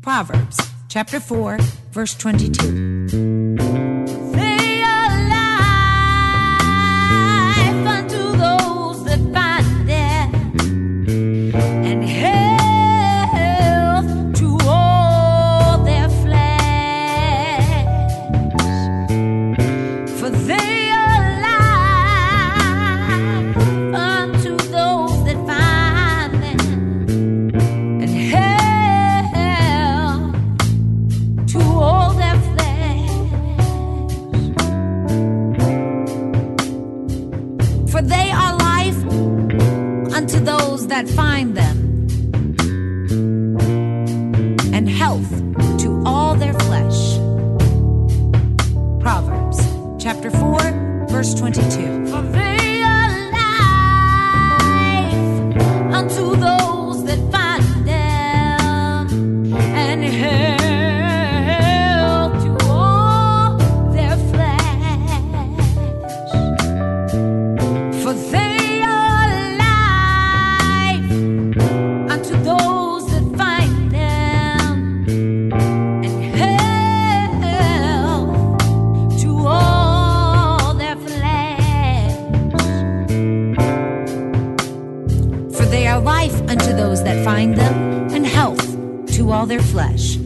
Proverbs chapter 4, verse 22. They are life unto those that find them, and health to all their flesh. For they are life unto those that find them, and health to all their flesh. For they are life unto those that find them, and health to all their flesh. Proverbs chapter 4, verse 22. For they are life unto those that find them, and health to all their flesh. For they are life unto those that find them, and health to all their flesh. For they are life unto those that find them, and health to all their flesh.